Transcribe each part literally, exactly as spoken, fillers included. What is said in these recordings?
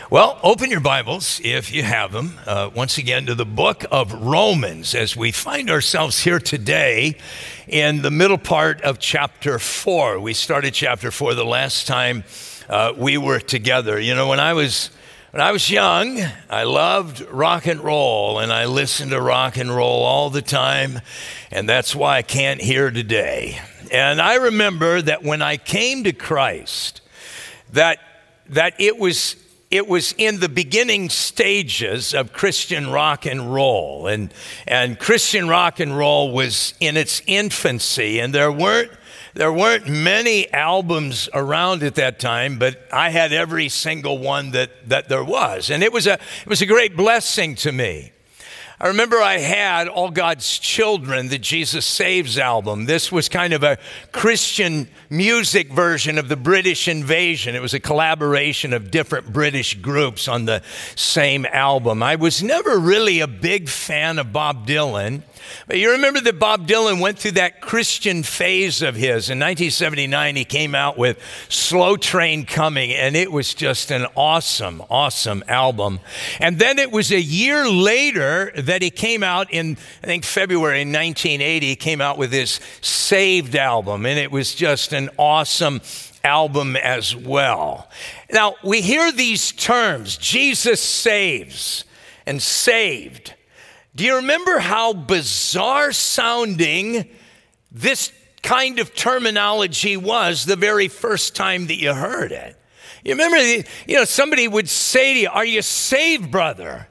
Well, open your Bibles, if you have them, uh, once again to the book of Romans, as we find ourselves here today in the middle part of chapter four. We started chapter four the last time uh, we were together. You know, when I was when I was young, I loved rock and roll, and I listened to rock and roll all the time, and that's why I can't hear today. And I remember that when I came to Christ, that that it was It was in the beginning stages of Christian rock and roll, and and Christian rock and roll was in its infancy, and there weren't there weren't many albums around at that time, but I had every single one that that there was, and it was a it was a great blessing to me. I remember I had All God's Children, the Jesus Saves album. This was kind of a Christian music version of the British Invasion. It was a collaboration of different British groups on the same album. I was never really a big fan of Bob Dylan, but you remember that Bob Dylan went through that Christian phase of his. In nineteen seventy-nine, he came out with Slow Train Coming, and it was just an awesome, awesome album. And then it was a year later that he came out in, I think, February nineteen eighty, he came out with his Saved album, and it was just an awesome album as well. Now, we hear these terms, Jesus saves and saved. Do you remember how bizarre sounding this kind of terminology was the very first time that you heard it? You remember, you know, somebody would say to you, "Are you saved, brother?"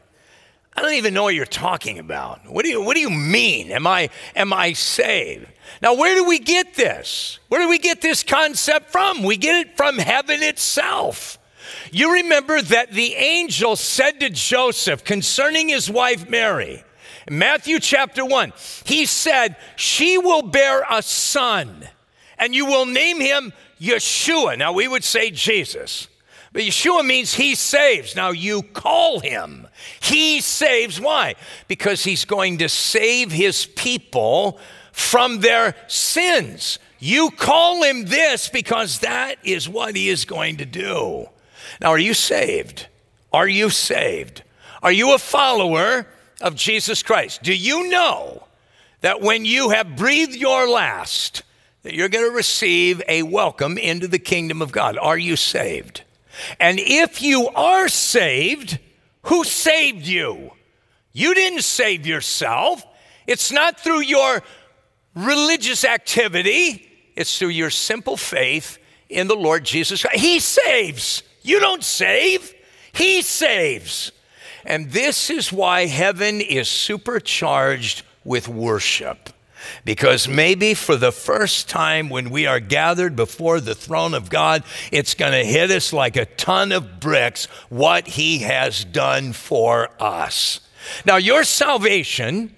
I don't even know what you're talking about. What do you, what do you mean? Am I, am I saved? Now, where do we get this? Where do we get this concept from? We get it from heaven itself. You remember that the angel said to Joseph concerning his wife Mary, in Matthew chapter one, he said, "She will bear a son, and you will name him Yeshua." Now, we would say Jesus. But Yeshua means he saves. Now, you call him. He saves. Why? Because he's going to save his people from their sins. You call him this because that is what he is going to do. Now, are you saved? Are you saved? Are you a follower of Jesus Christ? Do you know that when you have breathed your last, that you're going to receive a welcome into the kingdom of God? Are you saved? And if you are saved, who saved you? You didn't save yourself. It's not through your religious activity. It's through your simple faith in the Lord Jesus Christ. He saves. You don't save. He saves. And this is why heaven is supercharged with worship. Because maybe for the first time when we are gathered before the throne of God, it's going to hit us like a ton of bricks what he has done for us. Now, your salvation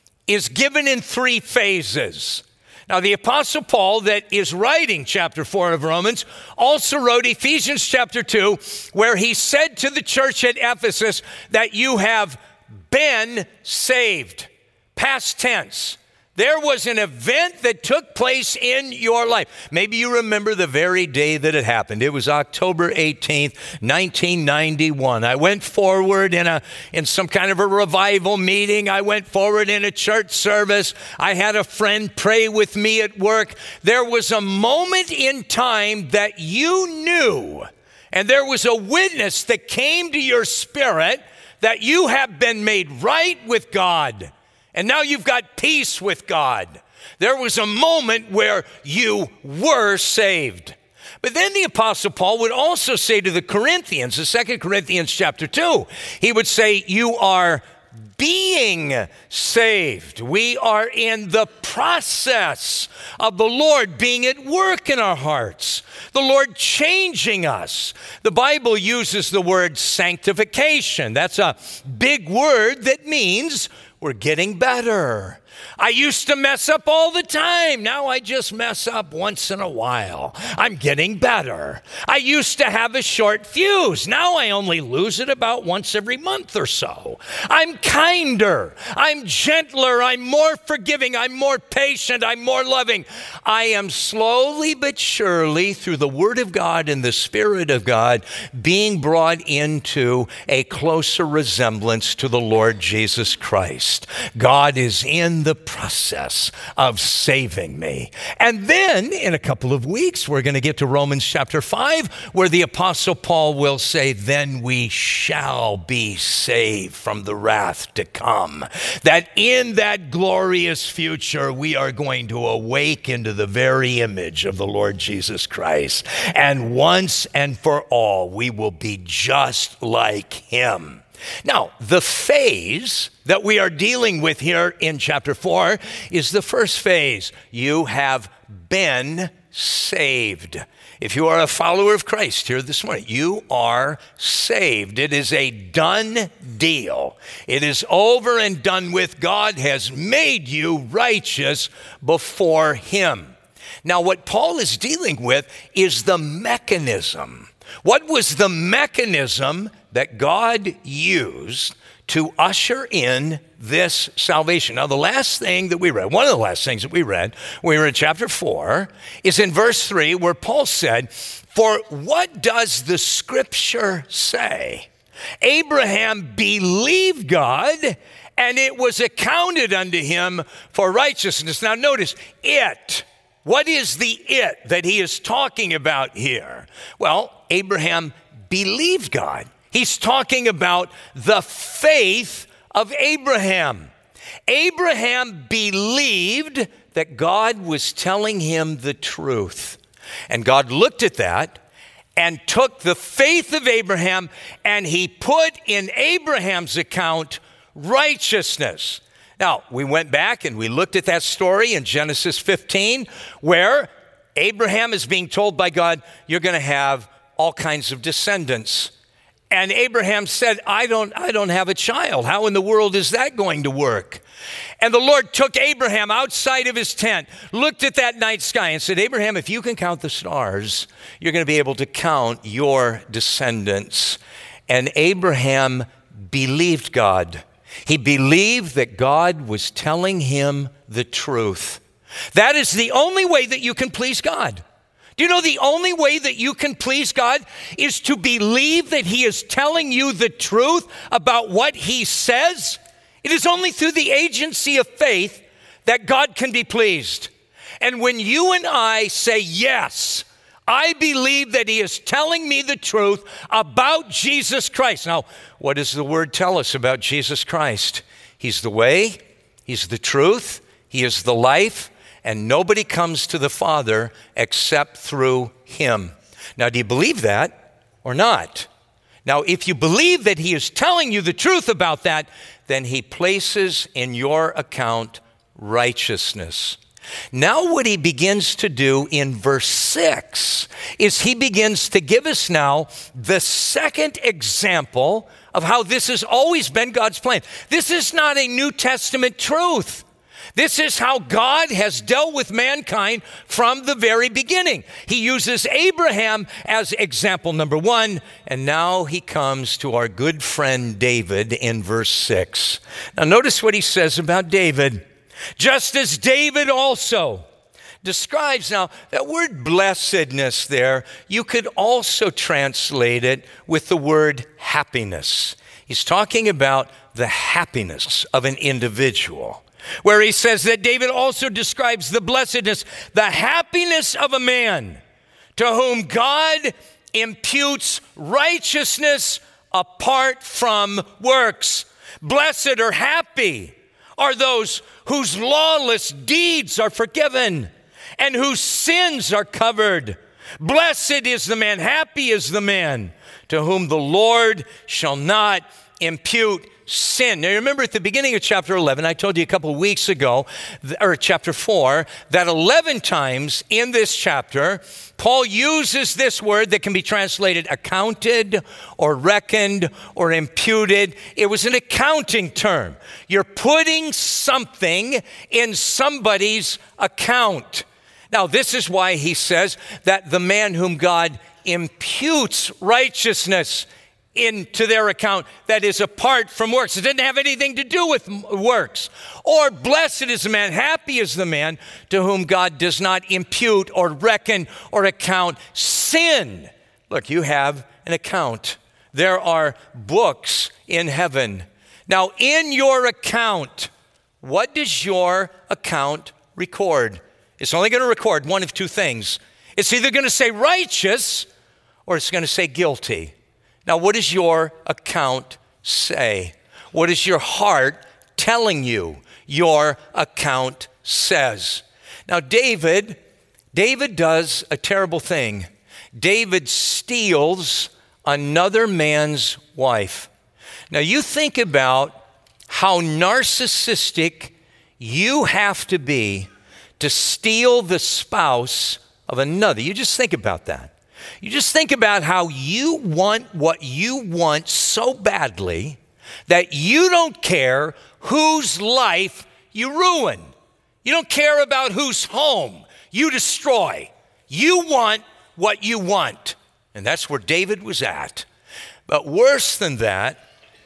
is given in three phases. Now, the Apostle Paul that is writing chapter four of Romans also wrote Ephesians chapter two, where he said to the church at Ephesus that you have been saved. Past tense. There was an event that took place in your life. Maybe you remember the very day that it happened. It was October eighteenth, nineteen ninety-one. I went forward in a in some kind of a revival meeting. I went forward in a church service. I had a friend pray with me at work. There was a moment in time that you knew, and there was a witness that came to your spirit that you have been made right with God. And now you've got peace with God. There was a moment where you were saved. But then the Apostle Paul would also say to the Corinthians, in Second Corinthians chapter two, he would say, you are being saved. We are in the process of the Lord being at work in our hearts, the Lord changing us. The Bible uses the word sanctification. That's a big word that means we're getting better. I used to mess up all the time. Now I just mess up once in a while. I'm getting better. I used to have a short fuse. Now I only lose it about once every month or so. I'm kinder. I'm gentler. I'm more forgiving. I'm more patient. I'm more loving. I am slowly but surely, through the Word of God and the Spirit of God, being brought into a closer resemblance to the Lord Jesus Christ. God is in the process of saving me. And then in a couple of weeks, we're going to get to Romans chapter five, where the Apostle Paul will say, then we shall be saved from the wrath to come. That in that glorious future, we are going to awake into the very image of the Lord Jesus Christ. And once and for all, we will be just like him. Now, the phase that we are dealing with here in chapter four is the first phase. You have been saved. If you are a follower of Christ here this morning, you are saved. It is a done deal. It is over and done with. God has made you righteous before him. Now, what Paul is dealing with is the mechanism. What was the mechanism that God used to usher in this salvation? Now, the last thing that we read, one of the last things that we read, when we were in chapter four, is in verse three, where Paul said, for what does the scripture say? Abraham believed God, and it was accounted unto him for righteousness. Now, notice, it. What is the it that he is talking about here? Well, Abraham believed God. He's talking about the faith of Abraham. Abraham believed that God was telling him the truth. And God looked at that and took the faith of Abraham, and he put in Abraham's account righteousness. Now, we went back and we looked at that story in Genesis fifteen, where Abraham is being told by God, you're going to have all kinds of descendants. And Abraham said, I don't, I don't have a child. How in the world is that going to work? And the Lord took Abraham outside of his tent, looked at that night sky and said, Abraham, if you can count the stars, you're going to be able to count your descendants. And Abraham believed God. He believed that God was telling him the truth. That is the only way that you can please God. Do you know the only way that you can please God is to believe that he is telling you the truth about what he says? It is only through the agency of faith that God can be pleased. And when you and I say, yes, I believe that he is telling me the truth about Jesus Christ. Now, what does the word tell us about Jesus Christ? He's the way, he's the truth, he is the life, and nobody comes to the Father except through him. Now, do you believe that or not? Now, if you believe that he is telling you the truth about that, then he places in your account righteousness. Now what he begins to do in verse six is he begins to give us now the second example of how this has always been God's plan. This is not a New Testament truth. This is how God has dealt with mankind from the very beginning. He uses Abraham as example number one, and now he comes to our good friend David in verse six. Now notice what he says about David. Just as David also describes, now that word blessedness there, you could also translate it with the word happiness. He's talking about the happiness of an individual, where he says that David also describes the blessedness, the happiness of a man to whom God imputes righteousness apart from works. Blessed or happy are those whose lawless deeds are forgiven and whose sins are covered. Blessed is the man, happy is the man to whom the Lord shall not impute sin. Now, you remember at the beginning of chapter eleven, I told you a couple weeks ago, or chapter four, that eleven times in this chapter, Paul uses this word that can be translated accounted or reckoned or imputed. It was an accounting term. You're putting something in somebody's account. Now, this is why he says that the man whom God imputes righteousness into their account that is apart from works. It didn't have anything to do with works. Or blessed is the man, happy is the man to whom God does not impute or reckon or account sin. Look, you have an account. There are books in heaven. Now, in your account, what does your account record? It's only going to record one of two things. It's either going to say righteous or it's going to say guilty. Now, what does your account say? What is your heart telling you your account says? Now, David, David does a terrible thing. David steals another man's wife. Now, you think about how narcissistic you have to be to steal the spouse of another. You just think about that. You just think about how you want what you want so badly that you don't care whose life you ruin. You don't care about whose home you destroy. You want what you want. And that's where David was at. But worse than that,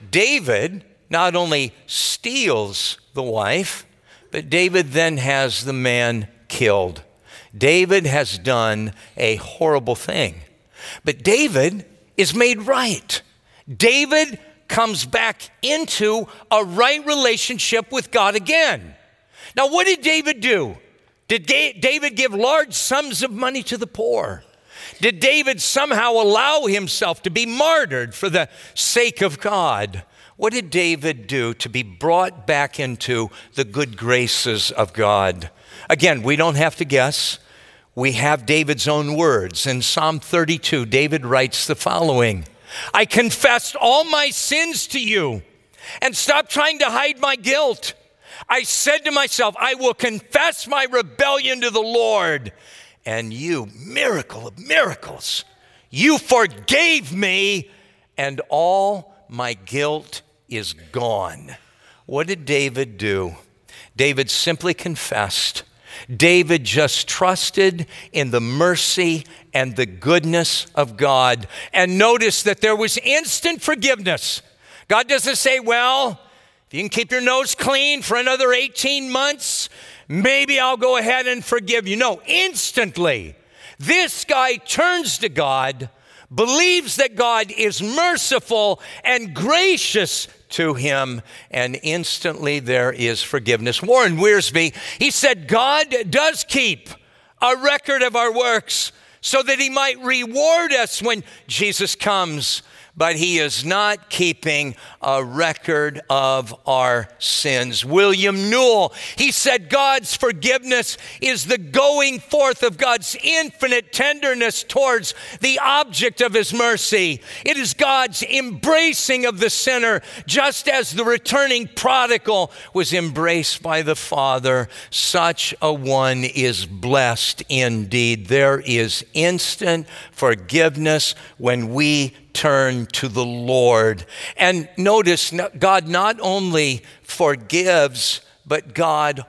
David not only steals the wife, but David then has the man killed. David has done a horrible thing. But David is made right. David comes back into a right relationship with God again. Now, what did David do? Did David give large sums of money to the poor? Did David somehow allow himself to be martyred for the sake of God? What did David do to be brought back into the good graces of God? Again, we don't have to guess. We have David's own words. In Psalm thirty-two, David writes the following: I confessed all my sins to you and stopped trying to hide my guilt. I said to myself, I will confess my rebellion to the Lord. And you, miracle of miracles, you forgave me, and all my guilt is gone. What did David do? David simply confessed. David just trusted in the mercy and the goodness of God. And notice that there was instant forgiveness. God doesn't say, well, if you can keep your nose clean for another eighteen months, maybe I'll go ahead and forgive you. No, instantly, this guy turns to God, believes that God is merciful and gracious to him, and instantly there is forgiveness. Warren Wiersbe, he said, God does keep a record of our works so that he might reward us when Jesus comes. But he is not keeping a record of our sins. William Newell, he said, God's forgiveness is the going forth of God's infinite tenderness towards the object of his mercy. It is God's embracing of the sinner, just as the returning prodigal was embraced by the Father. Such a one is blessed indeed. There is instant forgiveness when we turn to the Lord. And notice, God not only forgives, but God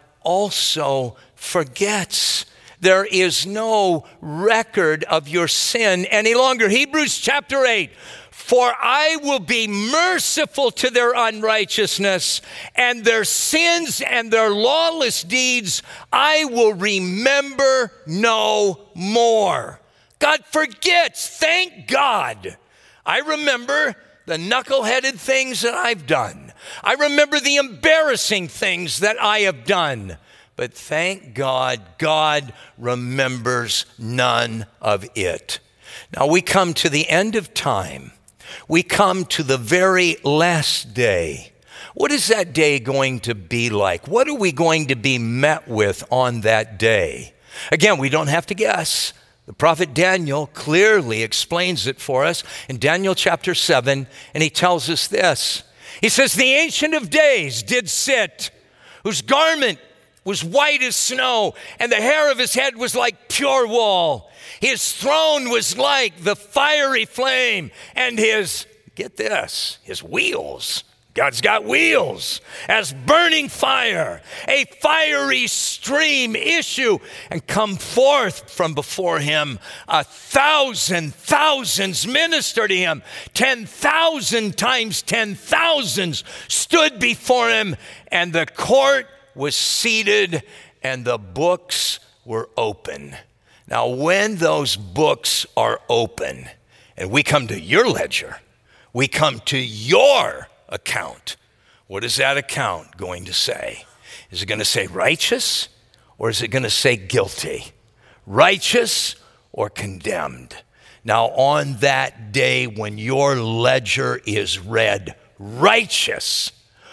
also forgets. There is no record of your sin any longer. Hebrews chapter eight, for I will be merciful to their unrighteousness, and their sins and their lawless deeds I will remember no more. God forgets, thank God. I remember the knuckleheaded things that I've done. I remember the embarrassing things that I have done. But thank God, God remembers none of it. Now we come to the end of time. We come to the very last day. What is that day going to be like? What are we going to be met with on that day? Again, we don't have to guess. The prophet Daniel clearly explains it for us in Daniel chapter seven, and he tells us this. He says, the Ancient of Days did sit, whose garment was white as snow, and the hair of his head was like pure wool. His throne was like the fiery flame, and his, get this, his wheels, God's got wheels, as burning fire. A fiery stream issue and come forth from before him. A thousand thousands minister to him. Ten thousand times ten thousands stood before him, and the court was seated, and the books were open. Now, when those books are open, and we come to your ledger, we come to your account. What is that account going to say? Is it going to say righteous, or is it going to say guilty? Righteous or condemned? Now, on that day when your ledger is read righteous,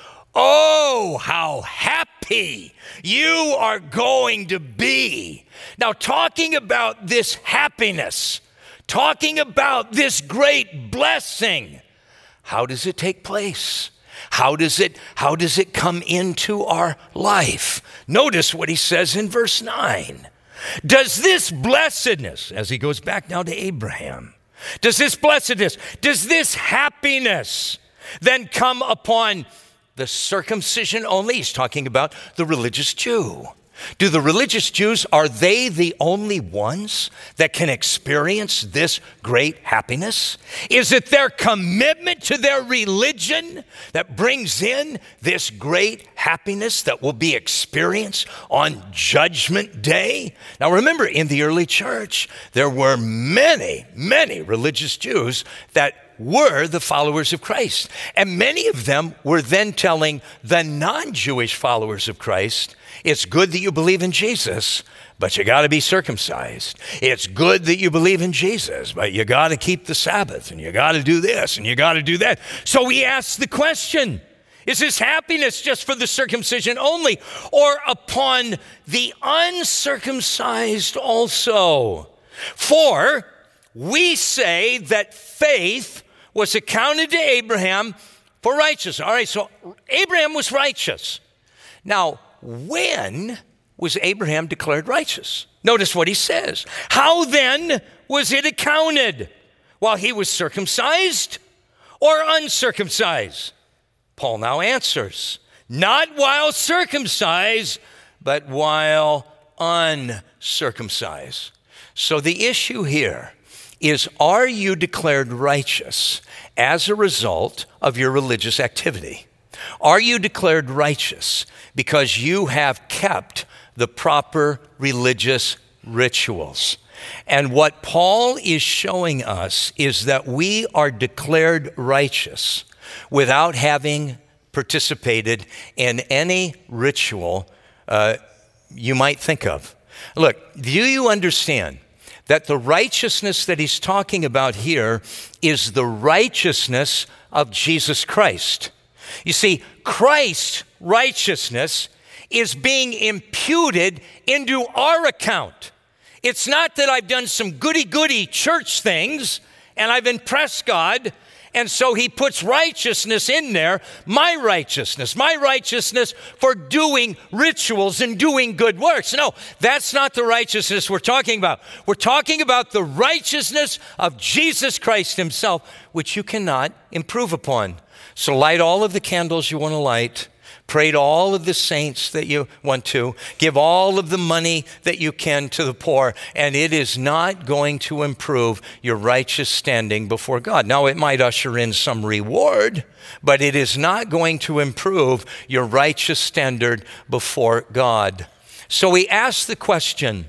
oh, how happy you are going to be. Now, talking about this happiness, talking about this great blessing, how does it take place? How does it, how does it come into our life? Notice what he says in verse nine. Does this blessedness, as he goes back now to Abraham, does this blessedness, does this happiness then come upon the circumcision only? He's talking about the religious Jew. Do the religious Jews, are they the only ones that can experience this great happiness? Is it their commitment to their religion that brings in this great happiness that will be experienced on Judgment Day? Now remember, in the early church, there were many, many religious Jews that were the followers of Christ. And many of them were then telling the non-Jewish followers of Christ, it's good that you believe in Jesus, but you got to be circumcised. It's good that you believe in Jesus, but you got to keep the Sabbath, and you got to do this, and you got to do that. So he asks the question, is this happiness just for the circumcision only, or upon the uncircumcised also? For we say that faith was accounted to Abraham for righteousness. All right, so Abraham was righteous. Now, when was Abraham declared righteous? Notice what he says. How then was it accounted? While he was circumcised or uncircumcised? Paul now answers, not while circumcised, but while uncircumcised. So the issue here is, are you declared righteous as a result of your religious activity? Are you declared righteous because you have kept the proper religious rituals? And what Paul is showing us is that we are declared righteous without having participated in any ritual uh, you might think of. Look, do you understand that the righteousness that he's talking about here is the righteousness of Jesus Christ? You see, Christ's righteousness is being imputed into our account. It's not that I've done some goody-goody church things and I've impressed God, and so he puts righteousness in there, my righteousness, my righteousness for doing rituals and doing good works. No, that's not the righteousness we're talking about. We're talking about the righteousness of Jesus Christ himself, which you cannot improve upon. So light all of the candles you want to light. Pray to all of the saints that you want to. Give all of the money that you can to the poor. And it is not going to improve your righteous standing before God. Now, it might usher in some reward, but it is not going to improve your righteous standard before God. So we ask the question,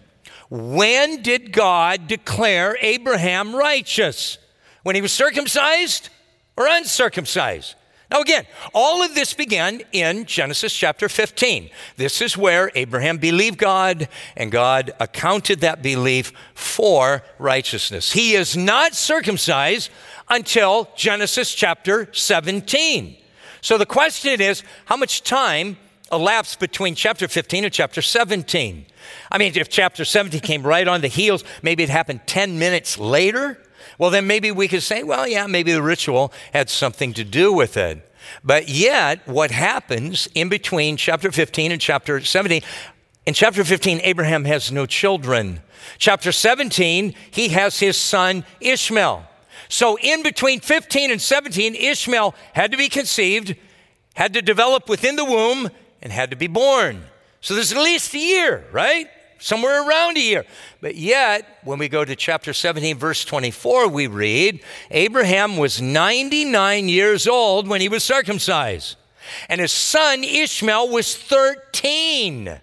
when did God declare Abraham righteous? When he was circumcised or uncircumcised? Now again, all of this began in Genesis chapter fifteen. This is where Abraham believed God, and God accounted that belief for righteousness. He is not circumcised until Genesis chapter seventeen. So the question is, how much time elapsed between chapter fifteen and chapter seventeen? I mean, if chapter seventeen came right on the heels, maybe it happened ten minutes later. Well, then maybe we could say, well, yeah, maybe the ritual had something to do with it. But yet, what happens in between chapter fifteen and chapter seventeen, in chapter fifteen, Abraham has no children. Chapter seventeen, he has his son Ishmael. So in between fifteen and seventeen, Ishmael had to be conceived, had to develop within the womb, and had to be born. So there's at least a year, right? Somewhere around a year. But yet, when we go to chapter seventeen, verse twenty-four, we read, Abraham was ninety-nine years old when he was circumcised, and his son Ishmael was thirteen.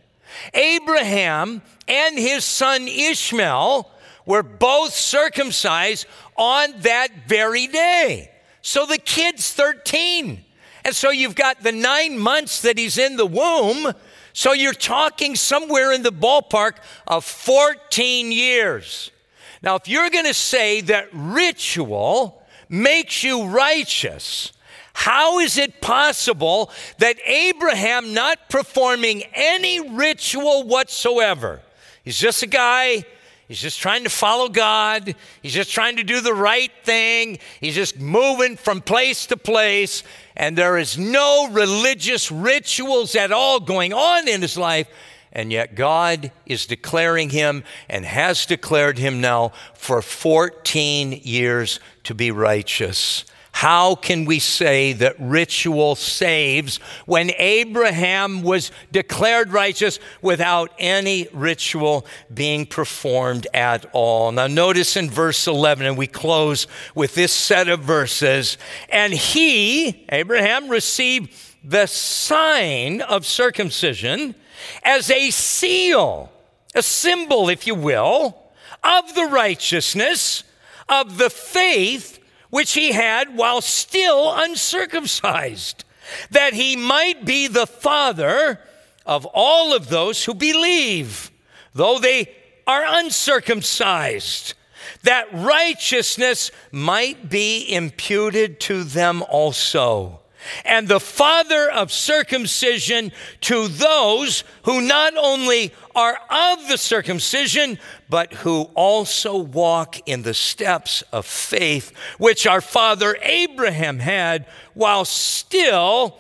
Abraham and his son Ishmael were both circumcised on that very day. So the kid's thirteen. And so you've got the nine months that he's in the womb. So you're talking somewhere in the ballpark of fourteen years. Now, if you're going to say that ritual makes you righteous, how is it possible that Abraham, not performing any ritual whatsoever, he's just a guy, he's just trying to follow God, he's just trying to do the right thing, he's just moving from place to place, and there is no religious rituals at all going on in his life, and yet God is declaring him and has declared him now for fourteen years to be righteous. How can we say that ritual saves when Abraham was declared righteous without any ritual being performed at all? Now notice in verse eleven, and we close with this set of verses, and he, Abraham, received the sign of circumcision as a seal, a symbol, if you will, of the righteousness of the faith which he had while still uncircumcised, that he might be the father of all of those who believe, though they are uncircumcised, that righteousness might be imputed to them also, and the father of circumcision to those who not only are of the circumcision, but who also walk in the steps of faith, which our father Abraham had while still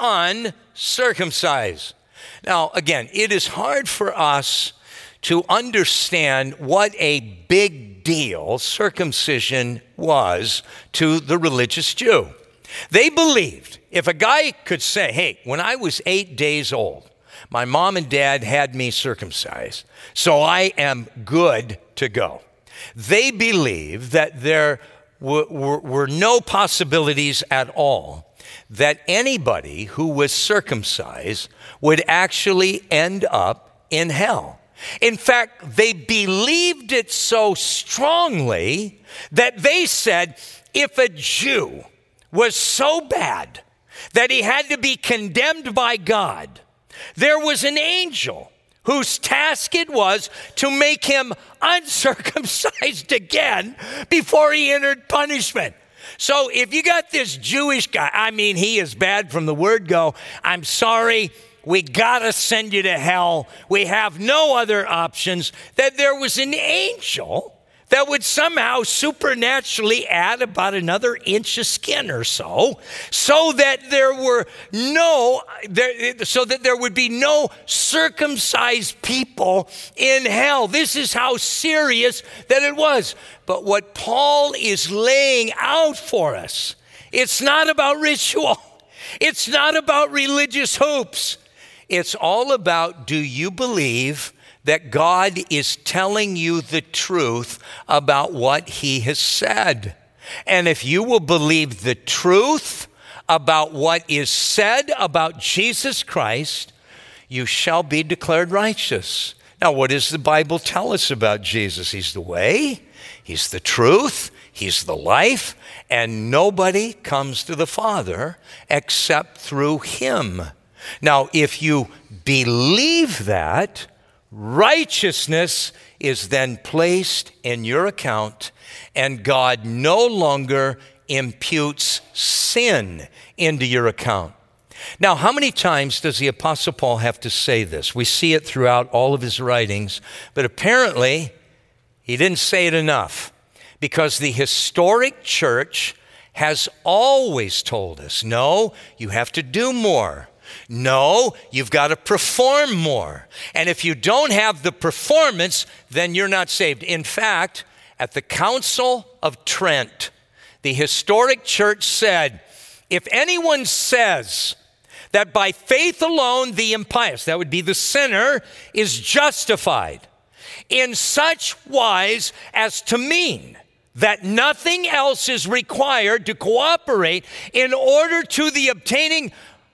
uncircumcised. Now, again, it is hard for us to understand what a big deal circumcision was to the religious Jew. They believed if a guy could say, hey, when I was eight days old, my mom and dad had me circumcised, so I am good to go. They believed that there w- were, were no possibilities at all that anybody who was circumcised would actually end up in hell. In fact, they believed it so strongly that they said if a Jew was so bad that he had to be condemned by God, there was an angel whose task it was to make him uncircumcised again before he entered punishment. So if you got this Jewish guy, I mean, he is bad from the word go, I'm sorry, we gotta send you to hell. We have no other options. That there was an angel that would somehow supernaturally add about another inch of skin or so, so that there were no, there, so that there would be no circumcised people in hell. This is how serious that it was. But what Paul is laying out for us, it's not about ritual. It's not about religious hoops. It's all about, do you believe that God is telling you the truth about what he has said? And if you will believe the truth about what is said about Jesus Christ, you shall be declared righteous. Now, what does the Bible tell us about Jesus? He's the way, he's the truth, he's the life, and nobody comes to the Father except through him. Now, if you believe that, righteousness is then placed in your account, and God no longer imputes sin into your account. Now, how many times does the Apostle Paul have to say this? We see it throughout all of his writings, but apparently he didn't say it enough, because the historic church has always told us, no, you have to do more. No, you've got to perform more. And if you don't have the performance, then you're not saved. In fact, at the Council of Trent, the historic church said, if anyone says that by faith alone the impious, that would be the sinner, is justified in such wise as to mean that nothing else is required to cooperate in order to the obtaining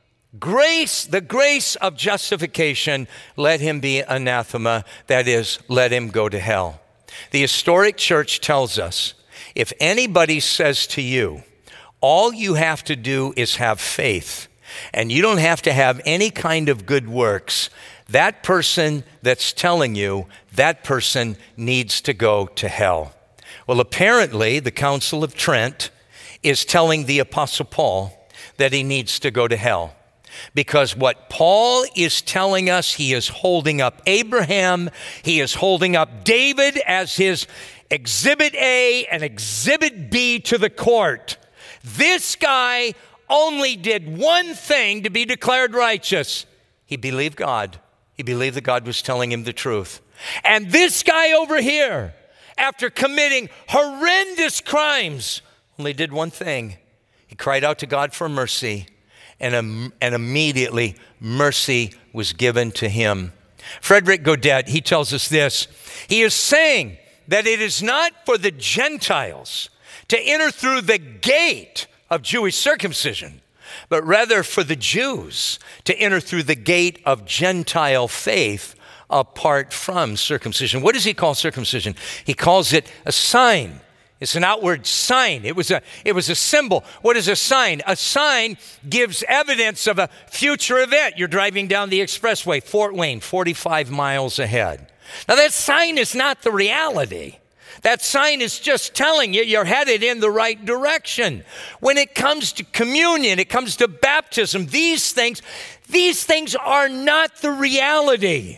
grace, the grace of justification, let him be anathema, that is, let him go to hell. The historic church tells us, if anybody says to you, all you have to do is have faith, and you don't have to have any kind of good works, that person that's telling you, that person needs to go to hell. Well, apparently, the Council of Trent is telling the Apostle Paul that he needs to go to hell. Because what Paul is telling us, he is holding up Abraham, he is holding up David as his exhibit A and exhibit B to the court. This guy only did one thing to be declared righteous. He believed God. He believed that God was telling him the truth. And this guy over here, after committing horrendous crimes, only did one thing. He cried out to God for mercy. And, um, and immediately mercy was given to him. Frederick Godet, he tells us this. He is saying that it is not for the Gentiles to enter through the gate of Jewish circumcision, but rather for the Jews to enter through the gate of Gentile faith apart from circumcision. What does he call circumcision? He calls it a sign. It's an outward sign. It was a, it was a symbol. What is a sign? A sign gives evidence of a future event. You're driving down the expressway, Fort Wayne, forty-five miles ahead. Now that sign is not the reality. That sign is just telling you you're headed in the right direction. When it comes to communion, it comes to baptism, these things, these things are not the reality.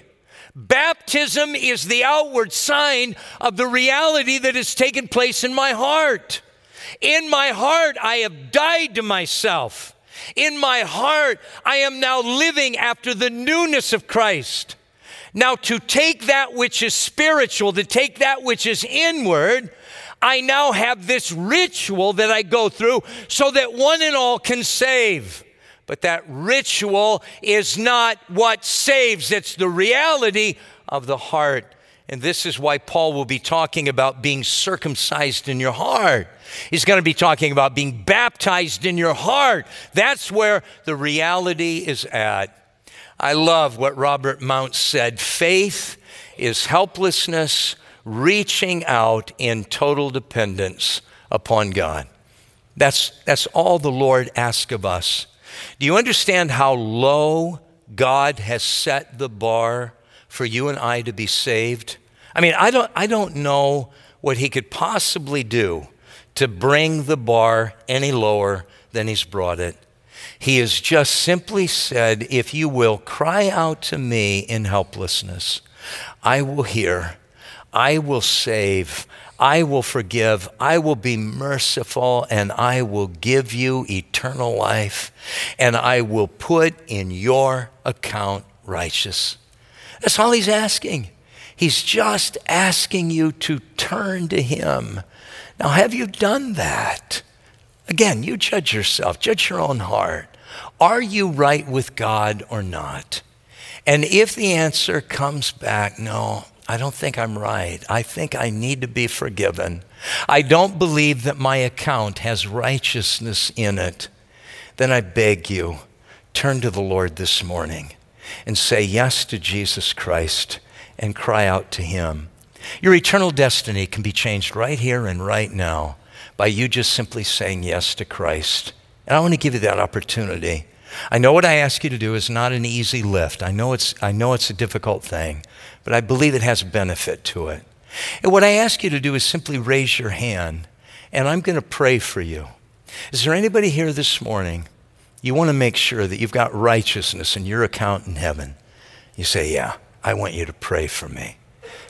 Baptism is the outward sign of the reality that has taken place in my heart. In my heart, I have died to myself. In my heart, I am now living after the newness of Christ. Now, to take that which is spiritual, to take that which is inward, I now have this ritual that I go through so that one and all can save. But that ritual is not what saves. It's the reality of the heart. And this is why Paul will be talking about being circumcised in your heart. He's going to be talking about being baptized in your heart. That's where the reality is at. I love what Robert Mounce said. Faith is helplessness reaching out in total dependence upon God. That's, that's all the Lord asks of us. Do you understand how low God has set the bar for you and I to be saved? I mean, I don't, I don't know what he could possibly do to bring the bar any lower than he's brought it. He has just simply said, if you will cry out to me in helplessness, I will hear, I will save, I will forgive, I will be merciful, and I will give you eternal life, and I will put in your account righteous. That's all he's asking. He's just asking you to turn to him. Now, have you done that? Again, you judge yourself, judge your own heart. Are you right with God or not? And if the answer comes back, no, I don't think I'm right. I think I need to be forgiven. I don't believe that my account has righteousness in it. Then I beg you, turn to the Lord this morning and say yes to Jesus Christ and cry out to him. Your eternal destiny can be changed right here and right now by you just simply saying yes to Christ. And I want to give you that opportunity. I know what I ask you to do is not an easy lift. I know it's, I know it's a difficult thing, but I believe it has benefit to it. And what I ask you to do is simply raise your hand, and I'm going to pray for you. Is there anybody here this morning, you want to make sure that you've got righteousness in your account in heaven? You say, yeah, I want you to pray for me.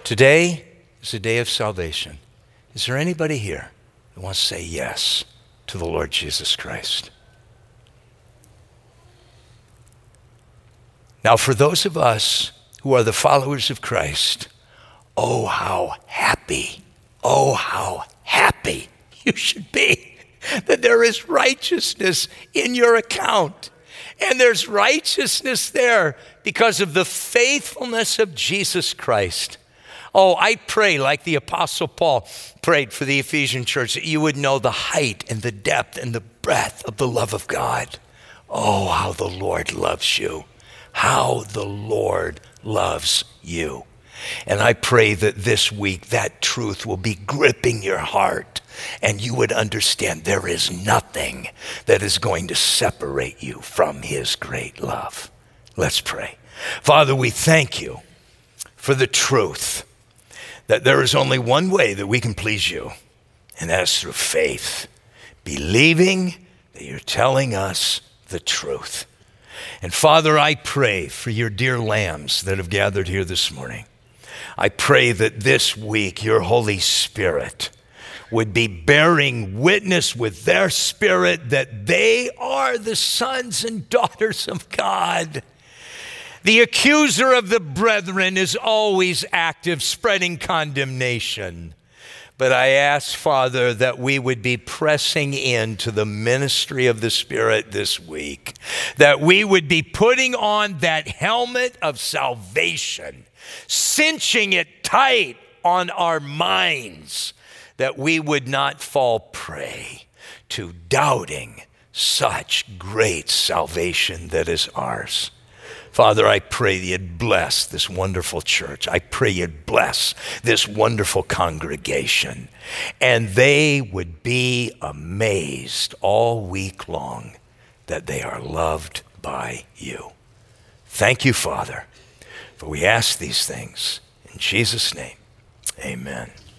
Today is a day of salvation. Is there anybody here that wants to say yes to the Lord Jesus Christ. Now, for those of us who are the followers of Christ, oh, how happy, oh, how happy you should be that there is righteousness in your account. And there's righteousness there because of the faithfulness of Jesus Christ. Oh, I pray like the Apostle Paul prayed for the Ephesian church, that you would know the height and the depth and the breadth of the love of God. Oh, how the Lord loves you. How the Lord loves you. And I pray that this week that truth will be gripping your heart and you would understand there is nothing that is going to separate you from his great love. Let's pray. Father, we thank you for the truth that there is only one way that we can please you, and that's through faith, believing that you're telling us the truth. And Father, I pray for your dear lambs that have gathered here this morning. I pray that this week your Holy Spirit would be bearing witness with their spirit that they are the sons and daughters of God. The accuser of the brethren is always active, spreading condemnation. But I ask, Father, that we would be pressing into the ministry of the Spirit this week, that we would be putting on that helmet of salvation, cinching it tight on our minds, that we would not fall prey to doubting such great salvation that is ours. Father, I pray you'd bless this wonderful church. I pray you'd bless this wonderful congregation. And they would be amazed all week long that they are loved by you. Thank you, Father, for we ask these things in Jesus' name. Amen.